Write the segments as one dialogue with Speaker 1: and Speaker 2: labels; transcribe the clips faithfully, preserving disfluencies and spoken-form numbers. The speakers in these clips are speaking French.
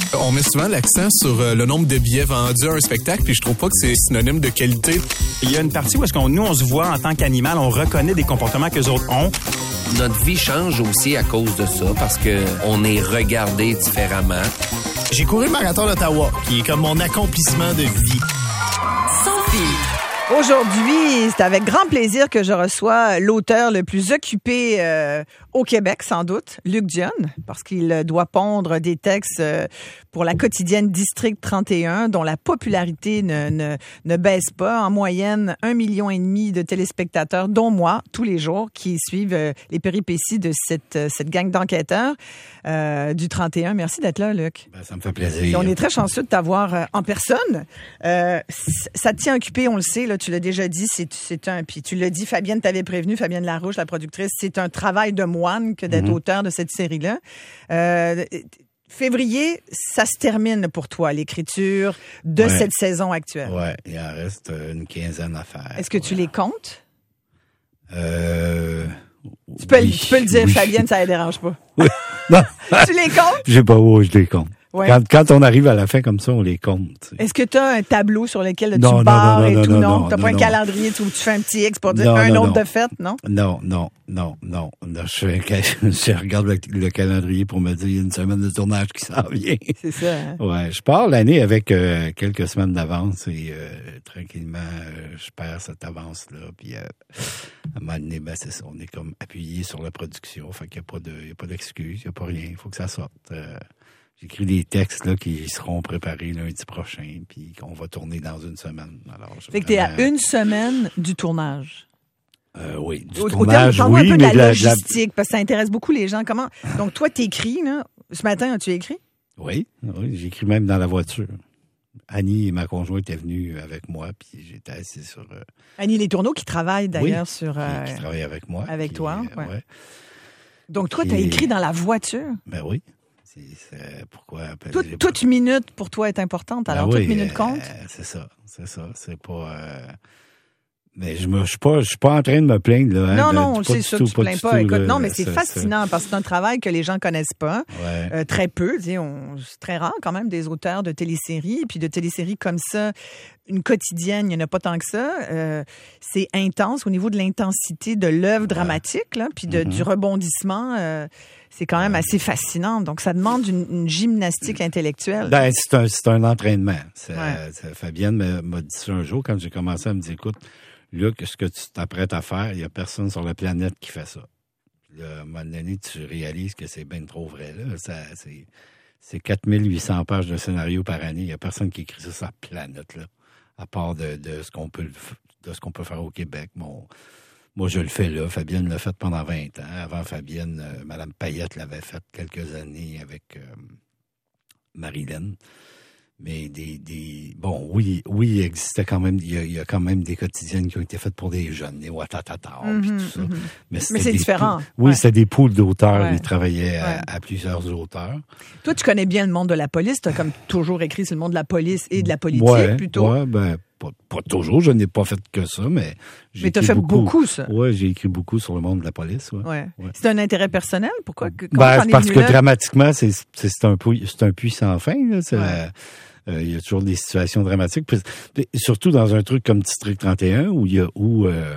Speaker 1: On met souvent l'accent sur euh, le nombre de billets vendus à un spectacle, puis je trouve pas que c'est synonyme de qualité.
Speaker 2: Il y a une partie où est-ce qu'on nous on se voit en tant qu'animal, on reconnaît des comportements que les autres ont.
Speaker 3: Notre vie change aussi à cause de ça, parce que on est regardé différemment.
Speaker 4: J'ai couru le marathon d'Ottawa, qui est comme mon accomplissement de vie.
Speaker 5: Sans filtre.
Speaker 6: Aujourd'hui, c'est avec grand plaisir que je reçois l'auteur le plus occupé euh, au Québec, sans doute, Luc Dionne, parce qu'il doit pondre des textes euh, pour la quotidienne District trente et un, dont la popularité ne, ne, ne baisse pas. En moyenne, un million et demi de téléspectateurs, dont moi, tous les jours, qui suivent euh, les péripéties de cette, cette gang d'enquêteurs euh, du trente et un. Merci d'être là, Luc.
Speaker 7: Ben, ça me fait plaisir.
Speaker 6: Et on est très chanceux de t'avoir euh, en personne. Euh, ça te tient occupé, on le sait, là, tu l'as déjà dit, c'est, c'est un, puis tu l'as dit, Fabienne t'avait prévenu, Fabienne Larouche, la productrice, c'est un travail de moine que d'être mm-hmm. auteur de cette série-là. Euh, février, ça se termine pour toi, l'écriture de ouais. cette saison actuelle.
Speaker 7: Oui, il en reste une quinzaine à faire.
Speaker 6: Est-ce que tu
Speaker 7: ouais.
Speaker 6: les comptes?
Speaker 7: Euh...
Speaker 6: Tu peux,
Speaker 7: oui,
Speaker 6: tu peux le dire,
Speaker 7: oui.
Speaker 6: Fabienne, ça ne dérange pas.
Speaker 7: Oui. Non.
Speaker 6: Tu les comptes?
Speaker 7: Je sais pas où je les compte. Ouais. Quand, quand on arrive à la fin comme ça, on les compte. T'sais.
Speaker 6: Est-ce que tu as un tableau sur lequel là,
Speaker 7: non,
Speaker 6: tu barres
Speaker 7: non, non,
Speaker 6: et
Speaker 7: non,
Speaker 6: tout?
Speaker 7: non,
Speaker 6: Non,
Speaker 7: non
Speaker 6: t'as
Speaker 7: non,
Speaker 6: pas un
Speaker 7: non.
Speaker 6: calendrier où tu fais un petit X pour dire
Speaker 7: non,
Speaker 6: un
Speaker 7: non,
Speaker 6: autre
Speaker 7: non.
Speaker 6: de fête, non?
Speaker 7: Non, non, non, non. non je, fais, je regarde le, le calendrier pour me dire il y a une semaine de tournage qui s'en vient.
Speaker 6: C'est ça. Hein?
Speaker 7: Ouais, je pars l'année avec euh, quelques semaines d'avance et euh, tranquillement, euh, je perds cette avance-là. Puis euh, à un moment donné, ben, c'est ça. On est comme appuyé sur la production. Fait qu'il n'y a pas de, il y a pas d'excuses, il n'y a pas rien. Il faut que ça sorte. Euh, J'écris des textes là qui seront préparés lundi prochain, puis qu'on va tourner dans une semaine. Alors,
Speaker 6: fait que t'es à une semaine du tournage.
Speaker 7: Euh, oui, du
Speaker 6: au,
Speaker 7: tournage,
Speaker 6: au terme,
Speaker 7: oui,
Speaker 6: un peu
Speaker 7: mais
Speaker 6: de la logistique,
Speaker 7: la, la...
Speaker 6: parce que ça intéresse beaucoup les gens. Comment Donc, toi, t'écris, là. Ce matin, as-tu écrit?
Speaker 7: Oui, oui, j'écris même dans la voiture. Annie et ma conjointe étaient venues avec moi, puis j'étais assis sur... Euh...
Speaker 6: Annie Letourneau, qui travaille d'ailleurs
Speaker 7: oui,
Speaker 6: sur... Euh...
Speaker 7: Qui, qui travaille avec moi.
Speaker 6: Avec
Speaker 7: qui,
Speaker 6: toi,
Speaker 7: euh,
Speaker 6: ouais.
Speaker 7: ouais.
Speaker 6: Donc, toi, t'as écrit dans la voiture?
Speaker 7: Ben oui. C'est, c'est pourquoi
Speaker 6: Tout, toute pas... minute pour toi est importante, alors ben oui, toute minute compte.
Speaker 7: Euh, c'est ça, c'est ça. C'est pas. Euh... Mais je me, je suis pas, je suis pas en train de me plaindre là. Hein,
Speaker 6: non,
Speaker 7: de,
Speaker 6: non, c'est sûr que tu te plains pas. Écoute,
Speaker 7: là,
Speaker 6: non, mais c'est
Speaker 7: ça,
Speaker 6: fascinant ça. Parce que c'est un travail que les gens connaissent pas,
Speaker 7: ouais.
Speaker 6: euh, très peu. On, c'est très rare quand même des auteurs de téléséries, puis de téléséries comme ça. Une quotidienne, il n'y en a pas tant que ça. Euh, c'est intense au niveau de l'intensité de l'œuvre ouais. dramatique, là, puis de, mm-hmm. du rebondissement. Euh, c'est quand même assez fascinant. Donc, ça demande une, une gymnastique intellectuelle.
Speaker 7: Ben, c'est un, c'est un entraînement. C'est,
Speaker 6: ouais.
Speaker 7: c'est, Fabienne m'a, m'a dit ça un jour quand j'ai commencé à me dire, écoute, Luc, ce que tu t'apprêtes à faire, il n'y a personne sur la planète qui fait ça. Là, à un moment donné, tu réalises que c'est bien trop vrai. Là. Ça, c'est, c'est quatre mille huit cents pages de scénario par année. Il n'y a personne qui écrit ça sur la planète, là, à part de, de, ce qu'on peut, de ce qu'on peut faire au Québec. Bon, moi, je le fais là. Fabienne l'a fait pendant vingt ans. Avant Fabienne, euh, Mme Payette l'avait fait quelques années avec euh, Marilyn. Mais des, des bon, oui, oui, il existait quand même, il y, a, il y a quand même des quotidiennes qui ont été faites pour des jeunes, des Watatata, mm-hmm, puis tout ça.
Speaker 6: Mm-hmm.
Speaker 7: Mais,
Speaker 6: Mais c'est différent.
Speaker 7: Poules, oui,
Speaker 6: ouais.
Speaker 7: c'était des poules d'auteurs.
Speaker 6: Ouais.
Speaker 7: Ils travaillaient
Speaker 6: ouais.
Speaker 7: à, à plusieurs auteurs.
Speaker 6: Toi, tu connais bien le monde de la police. Tu as comme toujours écrit sur le monde de la police et de la politique,
Speaker 7: ouais,
Speaker 6: plutôt.
Speaker 7: Ouais, ben, pas, pas toujours. Je n'ai pas fait que ça, mais j'ai
Speaker 6: Mais tu as fait beaucoup, beaucoup ça.
Speaker 7: Oui, j'ai écrit beaucoup sur le monde de la police. Ouais.
Speaker 6: Ouais.
Speaker 7: Ouais.
Speaker 6: C'est un intérêt personnel? Pourquoi?
Speaker 7: Ben, c'est parce que
Speaker 6: là?
Speaker 7: dramatiquement, c'est, c'est, c'est, un, c'est un puits sans fin. Là. C'est,
Speaker 6: ouais.
Speaker 7: euh, Il euh, y a toujours des situations dramatiques. Puis, surtout dans un truc comme District trente et un, où il y a où euh,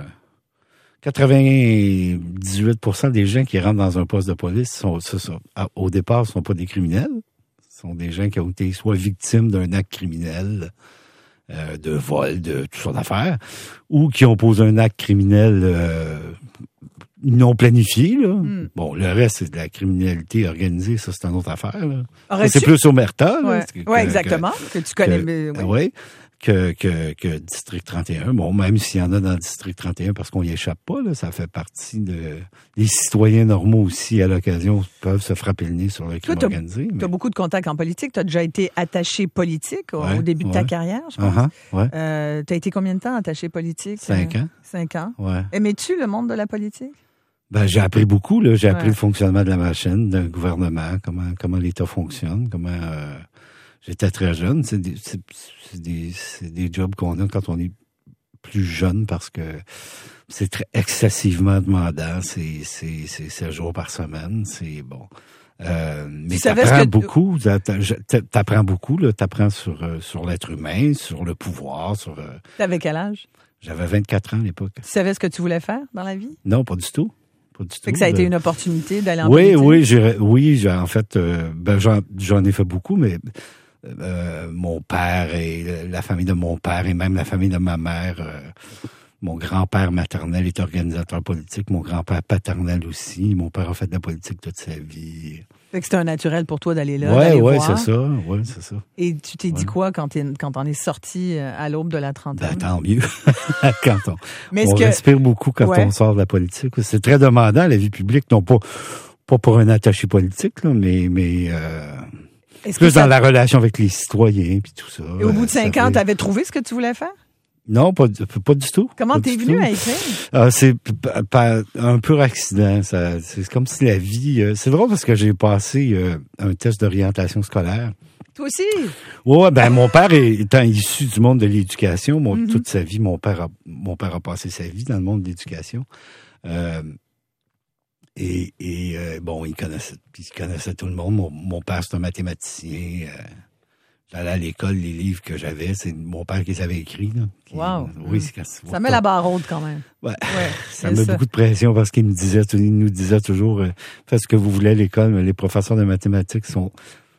Speaker 7: quatre-vingt-dix-huit pour cent des gens qui rentrent dans un poste de police sont, ça, ça, au départ, ne sont pas des criminels. Ce sont des gens qui ont été soit victimes d'un acte criminel, euh, de vol, de toutes sortes d'affaires, ou qui ont posé un acte criminel euh, non planifié. Là. Mm. Bon, le reste, c'est de la criminalité organisée, ça, c'est une autre affaire. Là. Ça, c'est plus Omerta.
Speaker 6: Oui, ouais, exactement, que, que tu connais.
Speaker 7: Que,
Speaker 6: oui,
Speaker 7: ouais, que, que, que District trente et un. Bon, même s'il y en a dans le District trente et un, parce qu'on y échappe pas, là, ça fait partie de... Les citoyens normaux aussi, à l'occasion, peuvent se frapper le nez sur le crime
Speaker 6: Toi,
Speaker 7: organisé.
Speaker 6: Tu
Speaker 7: mais...
Speaker 6: as beaucoup de contacts en politique. Tu as déjà été attaché politique au,
Speaker 7: ouais,
Speaker 6: au début
Speaker 7: ouais.
Speaker 6: de ta carrière, je pense.
Speaker 7: Uh-huh, ouais.
Speaker 6: euh, tu as été combien de temps attaché politique?
Speaker 7: Cinq
Speaker 6: euh,
Speaker 7: ans.
Speaker 6: Cinq ans.
Speaker 7: Ouais.
Speaker 6: Aimais-tu le monde de la politique?
Speaker 7: Ben, j'ai appris beaucoup, là. J'ai appris
Speaker 6: ouais.
Speaker 7: le fonctionnement de la machine, d'un gouvernement, comment, comment l'État fonctionne, comment, euh, j'étais très jeune. C'est des, c'est, c'est des, c'est des jobs qu'on a quand on est plus jeune parce que c'est très excessivement demandant. C'est, c'est, c'est sept jours par semaine. C'est bon. Euh, mais
Speaker 6: Tu savais
Speaker 7: t'apprends
Speaker 6: ce que-
Speaker 7: beaucoup, t'a- t'apprends beaucoup, là, t'apprends sur, euh, sur l'être humain, sur le pouvoir, sur... euh,
Speaker 6: T'avais quel âge?
Speaker 7: J'avais vingt-quatre ans à l'époque.
Speaker 6: Tu savais ce que tu voulais faire dans la vie?
Speaker 7: Non, pas du tout. Pas du
Speaker 6: Fait
Speaker 7: tout.
Speaker 6: que ça a été
Speaker 7: Euh,
Speaker 6: une opportunité d'aller en
Speaker 7: Oui,
Speaker 6: politique?
Speaker 7: oui, j'ai, oui, j'ai, en fait, euh, ben, j'en, j'en ai fait beaucoup, mais euh, mon père et la famille de mon père et même la famille de ma mère, euh, mon grand-père maternel est organisateur politique, mon grand-père paternel aussi. Mon père a fait de la politique toute sa vie.
Speaker 6: Fait que c'était un naturel pour toi d'aller là,
Speaker 7: Ouais,
Speaker 6: d'aller
Speaker 7: ouais,
Speaker 6: voir.
Speaker 7: c'est ça, ouais, c'est ça.
Speaker 6: Et tu t'es dit
Speaker 7: Ouais.
Speaker 6: quoi quand t'es, quand t'en es sorti euh, à l'aube de la trentaine?
Speaker 7: Ben, tant mieux. quand on,
Speaker 6: Mais est-ce
Speaker 7: on
Speaker 6: que...
Speaker 7: respire beaucoup quand
Speaker 6: Ouais.
Speaker 7: on sort de la politique. C'est très demandant, la vie publique, non pas, pas pour un attaché politique, là, mais, mais euh,
Speaker 6: est-ce que
Speaker 7: plus
Speaker 6: ça-
Speaker 7: dans la relation avec les citoyens puis tout ça.
Speaker 6: Et au bout de
Speaker 7: Euh, ça
Speaker 6: cinq ans,
Speaker 7: fait-
Speaker 6: t'avais trouvé ce que tu voulais faire?
Speaker 7: Non, pas, du- pas du tout.
Speaker 6: Comment
Speaker 7: Pas
Speaker 6: t'es
Speaker 7: du
Speaker 6: venu
Speaker 7: tout.
Speaker 6: à écrire?
Speaker 7: Ah, c'est p- p- par un pur accident. Ça, c'est comme si la vie... euh, c'est drôle parce que j'ai passé euh, un test d'orientation scolaire.
Speaker 6: Toi aussi?
Speaker 7: Ouais, ben mon père est- étant issu du monde de l'éducation, mon-
Speaker 6: Mhm.
Speaker 7: toute sa vie, mon père a, mon père a passé sa vie dans le monde de l'éducation. Euh, et et euh, bon, il connaissait, il connaissait tout le monde. Mon, mon père, c'est un mathématicien. Euh, j'allais à l'école, les livres que j'avais, c'est mon père qui les avait écrits. Là, qui-
Speaker 6: Wow.
Speaker 7: Oui,
Speaker 6: Mm.
Speaker 7: c'est quand
Speaker 6: Ça met la barre haute quand même.
Speaker 7: Ouais.
Speaker 6: Ouais,
Speaker 7: Ça
Speaker 6: c'est
Speaker 7: met
Speaker 6: ça.
Speaker 7: beaucoup de pression parce qu'il me disait, il nous disait toujours, euh, faites ce que vous voulez à l'école, mais les professeurs de mathématiques sont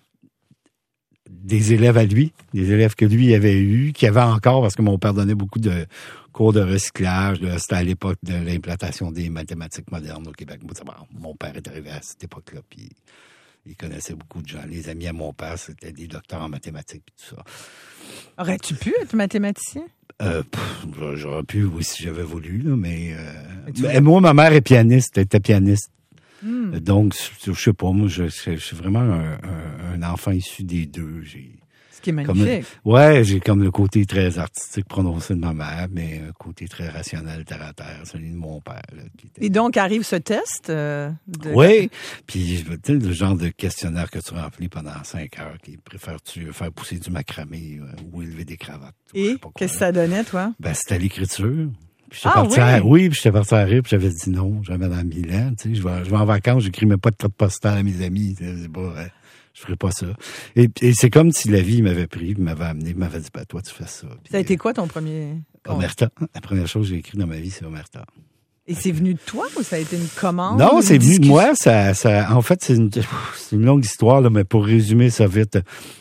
Speaker 7: des élèves à lui, des élèves que lui avait eu, qu'il avait encore, parce que mon père donnait beaucoup de cours de recyclage. Là, c'était à l'époque de l'implantation des mathématiques modernes au Québec. Bon, mon père est arrivé à cette époque-là, puis il connaissait beaucoup de gens. Les amis à mon père, c'était des docteurs en mathématiques et tout ça.
Speaker 6: Aurais-tu pu être mathématicien?
Speaker 7: Euh, pff, j'aurais pu, oui, si j'avais voulu, là, mais, euh,
Speaker 6: Mais tu
Speaker 7: mais moi, ma mère est pianiste, elle était pianiste.
Speaker 6: Hmm.
Speaker 7: Donc, je je sais pas, moi, je, je, je suis vraiment un, un, un enfant issu des deux. J'ai,
Speaker 6: Ce qui est
Speaker 7: comme,
Speaker 6: magnifique.
Speaker 7: ouais, j'ai comme le côté très artistique prononcé de ma mère, mais un côté très rationnel, terre à terre, celui de mon père. Là, qui était...
Speaker 6: Et donc, arrive ce test euh, de...
Speaker 7: Oui, puis tu sais, le genre de questionnaire que tu remplis pendant cinq heures, qui préfères-tu faire pousser du macramé euh, ou élever des cravates? ou je
Speaker 6: Et
Speaker 7: sais pas quoi,
Speaker 6: qu'est-ce que
Speaker 7: là.
Speaker 6: ça donnait, toi?
Speaker 7: Ben, c'était l'écriture. Puis j'étais
Speaker 6: Ah,
Speaker 7: parti
Speaker 6: oui?
Speaker 7: à, oui, puis j'étais parti à rire, puis j'avais dit non, j'avais dans Milan, tu sais, je vais, je vais en vacances, j'écris même pas de carte postale à mes amis, tu sais, c'est pas, euh, je ferais pas ça. Et, et c'est comme si la vie m'avait pris, m'avait amené, m'avait dit, ben, toi, tu fais ça. Puis,
Speaker 6: Ça a été quoi ton premier...
Speaker 7: euh, Omerta. La première chose que j'ai écrite dans ma vie, c'est Omerta.
Speaker 6: Et c'est venu de toi ou ça a été une commande?
Speaker 7: Non,
Speaker 6: une
Speaker 7: c'est venu de
Speaker 6: discussion?
Speaker 7: moi, ça, ça, en fait, c'est une, c'est une longue histoire, là, mais pour résumer ça vite,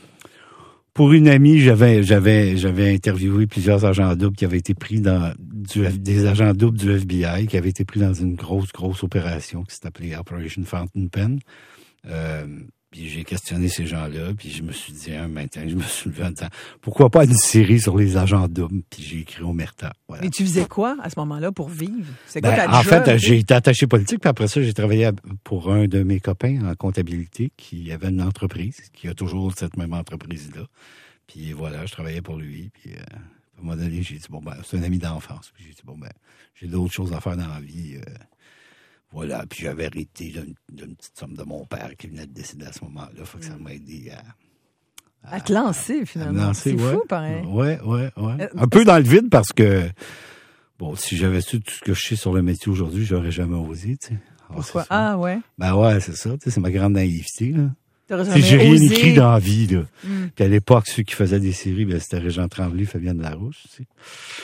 Speaker 7: pour une amie, j'avais, j'avais, j'avais interviewé plusieurs agents doubles qui avaient été pris dans du, des agents doubles du F B I qui avaient été pris dans une grosse, grosse opération qui s'appelait Operation Fountain Pen. Euh, puis j'ai questionné ces gens-là, puis je me suis dit un matin, je me suis levé en disant pourquoi pas une série sur les agents doubles, puis j'ai écrit Omerta. Voilà.
Speaker 6: Et tu faisais quoi à ce moment-là pour vivre? C'est quoi
Speaker 7: Ben,
Speaker 6: ta
Speaker 7: en
Speaker 6: job?
Speaker 7: fait, j'ai été attaché politique, puis après ça, j'ai travaillé à- pour un de mes copains en comptabilité qui avait une entreprise, qui a toujours cette même entreprise-là. Puis voilà, je travaillais pour lui, puis euh, à un moment donné, j'ai dit, bon, ben, c'est un ami d'enfance. Puis j'ai dit, bon, ben, j'ai d'autres choses à faire dans la vie. euh, voilà, puis j'avais hérité d'une, d'une petite somme de mon père qui venait de décéder à ce moment-là. Faut que ça m'a aidé à...
Speaker 6: À te lancer,
Speaker 7: à me
Speaker 6: finalement.
Speaker 7: lancer,
Speaker 6: C'est
Speaker 7: ouais.
Speaker 6: fou, pareil.
Speaker 7: Ouais, ouais, ouais.
Speaker 6: Euh,
Speaker 7: Un peu dans le vide parce que, bon, si j'avais su tout ce que je sais sur le métier aujourd'hui, j'aurais jamais osé, tu sais. Ah,
Speaker 6: Pourquoi?
Speaker 7: c'est ça.
Speaker 6: Ah, ouais.
Speaker 7: Ben ouais, c'est ça, tu sais, c'est ma grande naïveté, là.
Speaker 6: T'aurais
Speaker 7: Tu sais,
Speaker 6: jamais
Speaker 7: j'ai rien
Speaker 6: osé.
Speaker 7: écrit dans la vie, là.
Speaker 6: Mm.
Speaker 7: Puis à l'époque, ceux qui faisaient des séries, ben, c'était Régent Tremblay, Fabienne Larouche, tu sais.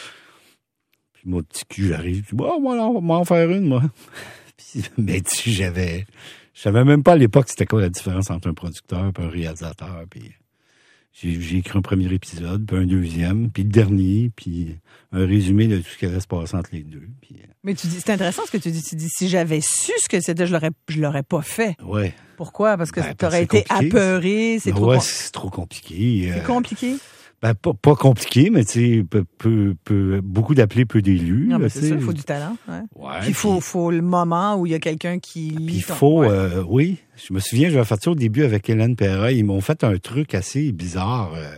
Speaker 7: Puis mon petit cul, j'arrive, puis bon, moi, on va m'en faire une, moi. Puis, mais tu sais, j'avais, je savais même pas à l'époque c'était quoi la différence entre un producteur et un réalisateur, puis j'ai, j'ai écrit un premier épisode, puis un deuxième, puis le dernier, puis un résumé de tout ce qui allait se passer entre les deux, puis
Speaker 6: Mais tu dis, c'est intéressant ce que tu dis. Tu dis, si j'avais su ce que c'était, je l'aurais, je l'aurais pas fait.
Speaker 7: ouais.
Speaker 6: Pourquoi? Parce que
Speaker 7: Ben,
Speaker 6: tu aurais
Speaker 7: parce que
Speaker 6: été
Speaker 7: c'est compliqué.
Speaker 6: apeuré. C'est
Speaker 7: Ben
Speaker 6: trop,
Speaker 7: ouais,
Speaker 6: com-
Speaker 7: c'est trop compliqué.
Speaker 6: c'est
Speaker 7: euh,
Speaker 6: compliqué.
Speaker 7: Ben, pas, pas compliqué, mais tu sais, peu, peu, peu, beaucoup d'appelés, peu d'élus.
Speaker 6: Non,
Speaker 7: là,
Speaker 6: mais
Speaker 7: tu
Speaker 6: c'est ça,
Speaker 7: sais.
Speaker 6: il faut du talent. Ouais.
Speaker 7: Ouais,
Speaker 6: Puis il faut,
Speaker 7: puis-
Speaker 6: faut le moment où il y a quelqu'un qui
Speaker 7: Puis
Speaker 6: lit
Speaker 7: il
Speaker 6: ton-
Speaker 7: faut,
Speaker 6: ouais.
Speaker 7: euh, oui, je me souviens, j'avais fait ça au début avec Hélène Perra. Ils m'ont fait un truc assez bizarre. euh.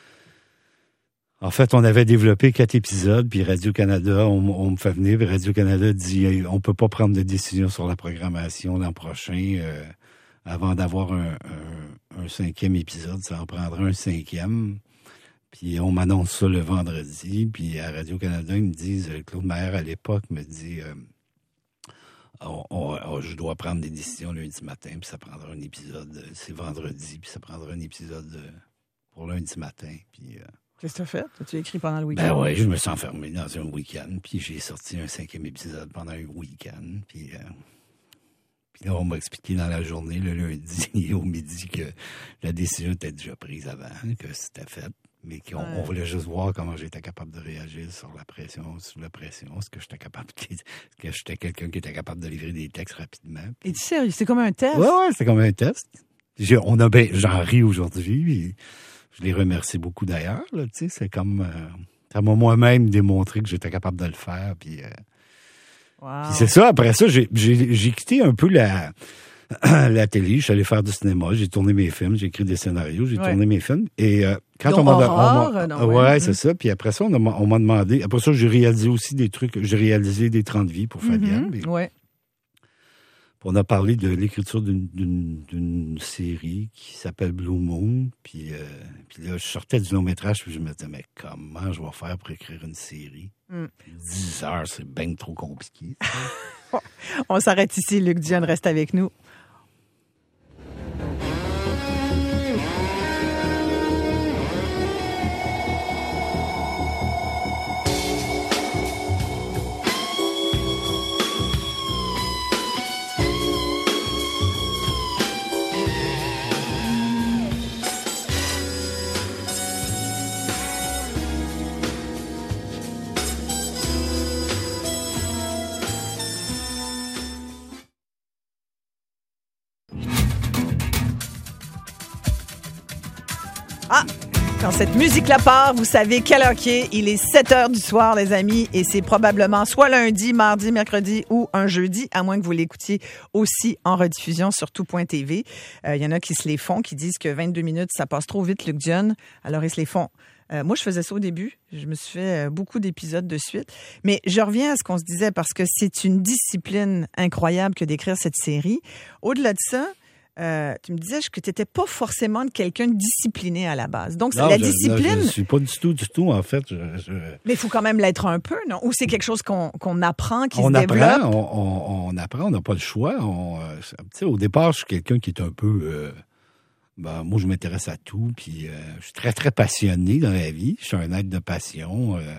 Speaker 7: En fait, on avait développé quatre épisodes, puis Radio-Canada, on, on me fait venir, puis Radio-Canada dit hey, on peut pas prendre de décision sur la programmation l'an prochain euh, avant d'avoir un, un, un cinquième épisode. Ça en prendra un cinquième. Puis on m'annonce ça le vendredi, puis à Radio-Canada, ils me disent, Claude Maher à l'époque me dit... Euh, on, on, on, je dois prendre des décisions lundi matin, puis ça prendra un épisode, c'est vendredi, puis ça prendra un épisode pour lundi matin, puis... Euh,
Speaker 6: Qu'est-ce que tu as fait? As-tu écrit pendant le week-end?
Speaker 7: Ben oui, je me suis enfermé dans un week-end, puis j'ai sorti un cinquième épisode pendant un week-end, puis... Euh, Puis là, on m'a expliqué dans la journée, le lundi et au midi, que la décision était déjà prise avant, que c'était fait, mais qu'on ouais. on voulait juste voir comment j'étais capable de réagir sur la pression, sous la pression, est-ce que j'étais capable, est-ce que j'étais quelqu'un qui était capable de livrer des textes rapidement.
Speaker 6: Et tu sais, c'est comme un test?
Speaker 7: Ouais, ouais, c'était comme un test. J'ai, on a ben, j'en ris aujourd'hui, puis je les remercie beaucoup d'ailleurs, là, tu sais, c'est comme, euh, ça m'a moi-même démontré que j'étais capable de le faire, puis... Euh,
Speaker 6: Wow.
Speaker 7: Puis c'est ça, après ça, j'ai, j'ai, j'ai quitté un peu la, la télé, je suis allé faire du cinéma, j'ai tourné mes films, j'ai écrit des scénarios, j'ai ouais. tourné mes films. Et euh, quand
Speaker 6: Donc,
Speaker 7: on m'a...
Speaker 6: horreur,
Speaker 7: on m'a
Speaker 6: non,
Speaker 7: ouais,
Speaker 6: ouais,
Speaker 7: c'est ça. Puis après ça, on, a, on m'a demandé... Après ça, j'ai réalisé aussi des trucs, j'ai réalisé des trente vies pour Fabienne.
Speaker 6: Mm-hmm, ouais.
Speaker 7: On a parlé de l'écriture d'une, d'une, d'une série qui s'appelle Blue Moon. Puis, euh, puis là, je sortais du long-métrage, puis je me disais, mais comment je vais faire pour écrire une série? Mm. dix heures, c'est bien trop compliqué.
Speaker 6: On s'arrête ici. Luc Dionne reste avec nous. Ah! Quand cette musique-là part, vous savez quelle heure qu'il est. Il est sept heures du soir, les amis, et c'est probablement soit lundi, mardi, mercredi ou un jeudi, à moins que vous l'écoutiez aussi en rediffusion sur tout point t v. Il euh, y en a qui se les font, qui disent que vingt-deux minutes, ça passe trop vite, Luc Dionne. Alors, ils se les font. Euh, moi, je faisais ça au début. Je me suis fait euh, beaucoup d'épisodes de suite. Mais je reviens à ce qu'on se disait parce que c'est une discipline incroyable que d'écrire cette série. Au-delà de ça, Euh, tu me disais que tu n'étais pas forcément quelqu'un de discipliné à la base. Donc,
Speaker 7: non,
Speaker 6: la
Speaker 7: je,
Speaker 6: discipline...
Speaker 7: Non, je ne suis pas du tout, du tout, en fait. Je, je...
Speaker 6: Mais il faut quand même l'être un peu, non? Ou c'est quelque chose qu'on, qu'on apprend, qui
Speaker 7: on
Speaker 6: se
Speaker 7: apprend,
Speaker 6: développe?
Speaker 7: On, on, on apprend, on n'a pas le choix. On, euh, tu sais, au départ, je suis quelqu'un qui est un peu... Euh, ben, moi, je m'intéresse à tout, puis euh, je suis très, très passionné dans la vie. Je suis un être de passion. Euh,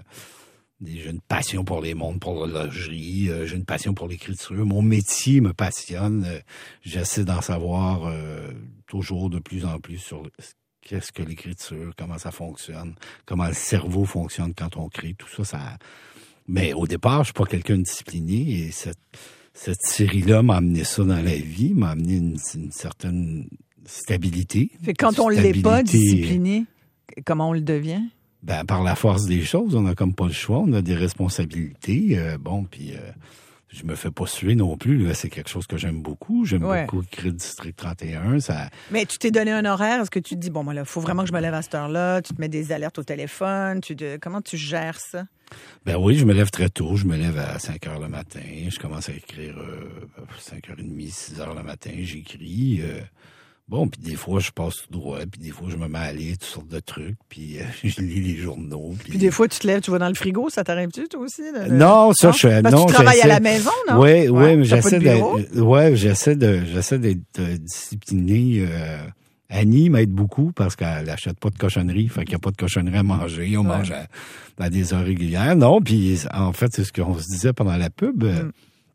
Speaker 7: J'ai une passion pour les mondes, pour l'horlogerie, euh, j'ai une passion pour l'écriture. Mon métier me passionne. Euh, j'essaie d'en savoir euh, toujours de plus en plus sur qu'est-ce que l'écriture, comment ça fonctionne, comment le cerveau fonctionne quand on crée, tout ça. ça... Mais au départ, je suis pas quelqu'un de discipliné et cette, cette série-là m'a amené ça dans la vie, m'a amené une, une certaine stabilité.
Speaker 6: Fait que quand on ne l'est pas discipliné, comment on le devient?
Speaker 7: Ben, par la force des choses, on n'a comme pas le choix, on a des responsabilités. Euh, bon, puis euh, je me fais pas suer non plus. Là, c'est quelque chose que j'aime beaucoup. J'aime ouais. beaucoup écrire District trente et un. Ça...
Speaker 6: Mais tu t'es donné un horaire? Est-ce que tu te dis, bon, moi, là, faut vraiment que je me lève à cette heure-là? Tu te mets des alertes au téléphone? Tu te... Comment tu gères ça?
Speaker 7: Ben oui, je me lève très tôt. Je me lève à cinq heures le matin. Je commence à écrire euh, cinq heures trente, six heures le matin. J'écris... Euh... Bon, puis des fois, je passe tout droit, puis des fois, je me mets à lire toutes sortes de trucs, puis euh, je lis les journaux. Puis...
Speaker 6: puis des fois, tu te lèves, tu vas dans le frigo, ça t'arrive-tu, toi aussi? Le...
Speaker 7: Non, ça, non? je fais...
Speaker 6: Parce
Speaker 7: non,
Speaker 6: que tu travailles à la maison, non?
Speaker 7: Oui, oui, ouais, mais j'essaie
Speaker 6: de...
Speaker 7: de... Ouais, j'essaie de... J'essaie d'être discipliné. Euh... Annie m'aide beaucoup parce qu'elle n'achète pas de cochonnerie, fait qu'il n'y a pas de cochonnerie à manger. On ouais. mange à... à des heures régulières. Non, puis en fait, c'est ce qu'on se disait pendant la pub... Mm.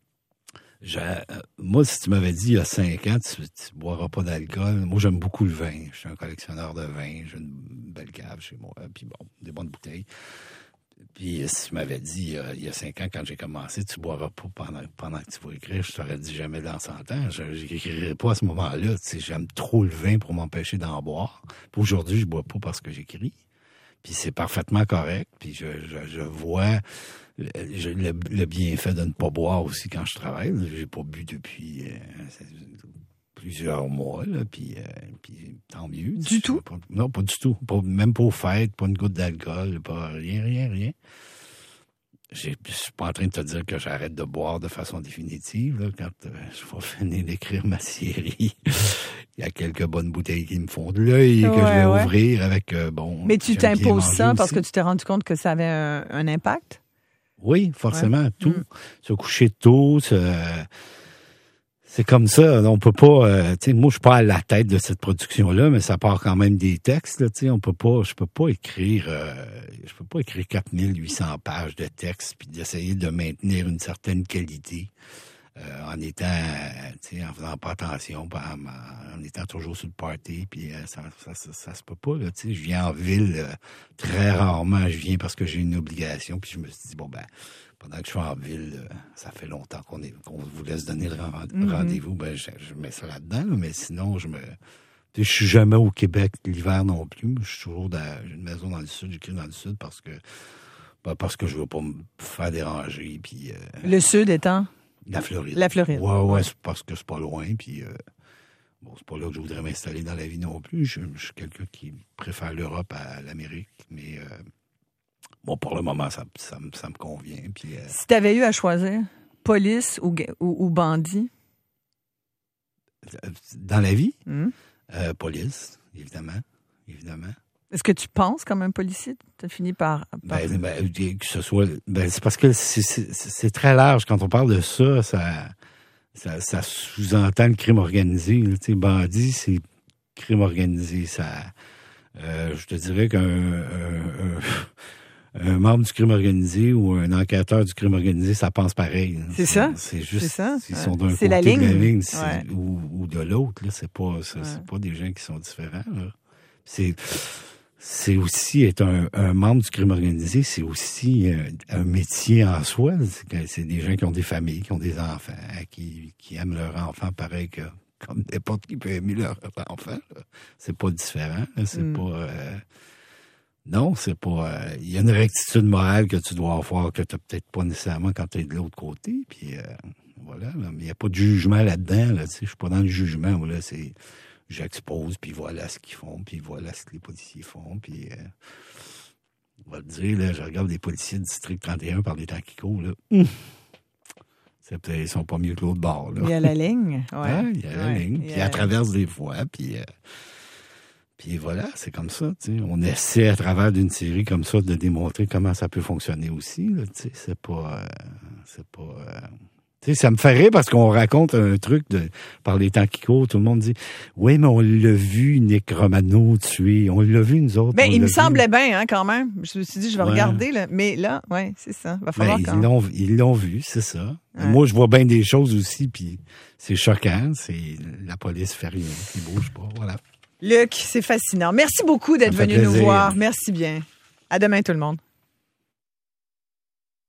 Speaker 7: Je, moi, si tu m'avais dit il y a cinq ans, tu ne boiras pas d'alcool. Moi, j'aime beaucoup le vin. Je suis un collectionneur de vin. J'ai une belle cave chez moi. Puis bon, des bonnes bouteilles. Puis si tu m'avais dit euh, il y a cinq ans, quand j'ai commencé, tu ne boiras pas pendant, pendant que tu vas écrire, je t'aurais dit jamais dans cent ans. Je n'écrirais pas à ce moment-là. Tu sais, j'aime trop le vin pour m'empêcher d'en boire. Puis aujourd'hui, je ne bois pas parce que j'écris. Puis c'est parfaitement correct. Puis je, je, je vois... Le, le, le bienfait de ne pas boire aussi quand je travaille. J'ai pas bu depuis euh, plusieurs mois, là, puis, euh, puis tant mieux.
Speaker 6: Du tout?
Speaker 7: Pas, non, pas du tout. Pas, même pas aux fêtes, pas une goutte d'alcool, pas rien, rien, rien. Je suis pas en train de te dire que j'arrête de boire de façon définitive. Là, quand euh, je vais finir d'écrire ma série, il y a quelques bonnes bouteilles qui me font de l'œil et ouais, que je vais ouais. ouvrir avec, euh, bon...
Speaker 6: Mais tu t'imposes ça aussi. Parce que tu t'es rendu compte que ça avait un, un impact?
Speaker 7: Oui, forcément,
Speaker 6: Ouais.
Speaker 7: tout.
Speaker 6: Mm.
Speaker 7: Se coucher tôt, se... c'est comme ça. On peut pas... Euh, tu sais, moi, je suis pas à la tête de cette production-là, mais ça part quand même des textes. Là, tu sais, on peut pas... Je peux pas écrire... Euh, je peux pas écrire quatre mille huit cents pages de texte puis d'essayer de maintenir une certaine qualité. Euh, en étant, tu sais, en faisant pas attention, en, en étant toujours sur le party, puis euh, ça, ça, ça, ça se peut pas, là, tu sais. Je viens en ville, euh, très rarement, je viens parce que j'ai une obligation, puis je me suis dit, bon, ben, pendant que je suis en ville, euh, ça fait longtemps qu'on est, qu'on vous laisse donner le rend-
Speaker 6: Mm-hmm.
Speaker 7: rendez-vous, ben, je, je mets ça là-dedans, là, mais sinon, je me, tu sais, je suis jamais au Québec l'hiver non plus, je suis toujours dans, j'ai une maison dans le sud, j'écris dans le sud parce que, ben, parce que je veux pas me faire déranger, puis... Euh,
Speaker 6: Le sud étant?
Speaker 7: La Floride.
Speaker 6: La Floride.
Speaker 7: Ouais, ouais, c'est parce que c'est pas loin, puis euh, bon, c'est pas là que je voudrais m'installer dans la vie non plus. Je, je suis quelqu'un qui préfère l'Europe à l'Amérique, mais euh, bon, pour le moment, ça, ça, me- ça me convient. Puis, euh,
Speaker 6: Si tu avais eu à choisir police ou, ga- ou, ou bandit?
Speaker 7: dans la vie,
Speaker 6: Hmm?
Speaker 7: euh, police, évidemment, évidemment.
Speaker 6: Est-ce que tu penses comme un policier? Tu as fini par... par...
Speaker 7: Ben, ben, que ce soit, ben, c'est parce que c'est, c'est, c'est très large. Quand on parle de ça, ça, ça, ça sous-entend le crime organisé. là. Tu sais, bandit, c'est crime organisé. Ça, euh, je te dirais qu'un un, un, un membre du crime organisé ou un enquêteur du crime organisé, ça pense pareil. là.
Speaker 6: C'est ça.
Speaker 7: C'est juste,
Speaker 6: C'est ça.
Speaker 7: ils sont d'un
Speaker 6: C'est
Speaker 7: côté
Speaker 6: la
Speaker 7: de la
Speaker 6: ligne.
Speaker 7: ligne c'est-
Speaker 6: Ouais.
Speaker 7: ou, ou de l'autre. Là, c'est pas, c'est,
Speaker 6: Ouais.
Speaker 7: c'est pas des gens qui sont différents. Là. C'est c'est aussi être un, un membre du crime organisé, c'est aussi un, un métier en soi. C'est, que c'est des gens qui ont des familles, qui ont des enfants, qui, qui aiment leur enfant pareil que comme n'importe qui peut aimer leur enfant. Là. C'est pas différent. Là. C'est
Speaker 6: Mm.
Speaker 7: pas... Euh, non, c'est pas... euh, Il y a une rectitude morale que tu dois avoir que tu n'as peut-être pas nécessairement quand tu es de l'autre côté. Puis euh, voilà, là. Mais il n'y a pas de jugement là-dedans. Là, tu sais, je suis pas dans le jugement. Moi, là, c'est... J'expose, puis voilà ce qu'ils font, puis voilà ce que les policiers font, puis euh, on va le dire, là, je regarde les policiers du district trente et un par les temps qui courent, là. Hum. C'est peut-être, ils sont pas mieux que l'autre bord, là.
Speaker 6: Il y a la ligne. Ouais.
Speaker 7: Ouais, il y a la
Speaker 6: Ouais.
Speaker 7: ligne,
Speaker 6: Il y
Speaker 7: puis
Speaker 6: a-
Speaker 7: elle traverse des fois, puis... Euh, puis voilà, c'est comme ça, tu sais. On essaie à travers d'une série comme ça de démontrer comment ça peut fonctionner aussi, là, tu sais. C'est pas... Euh, c'est pas... Euh, tu sais, ça me fait rire parce qu'on raconte un truc de par les temps qui courent. Tout le monde dit « Oui, mais on l'a vu, Nick Romano tuer. On l'a vu, nous autres.
Speaker 6: Ben,
Speaker 7: on
Speaker 6: il me
Speaker 7: l'a vu.
Speaker 6: semblait bien, hein, quand même. Je me suis dit, je vais
Speaker 7: Ouais.
Speaker 6: regarder, là. Mais là, ouais, c'est ça. Va
Speaker 7: Ben,
Speaker 6: falloir
Speaker 7: ils
Speaker 6: quand
Speaker 7: l'ont, ils l'ont vu, c'est ça.
Speaker 6: Ouais.
Speaker 7: Moi, je vois bien des choses aussi, puis c'est choquant. C'est la police fait rien, ils bouge pas, voilà.
Speaker 6: Luc, c'est fascinant. Merci beaucoup d'être
Speaker 7: Ça me fait
Speaker 6: venu nous
Speaker 7: plaisir.
Speaker 6: voir. Merci bien. À demain, tout le monde.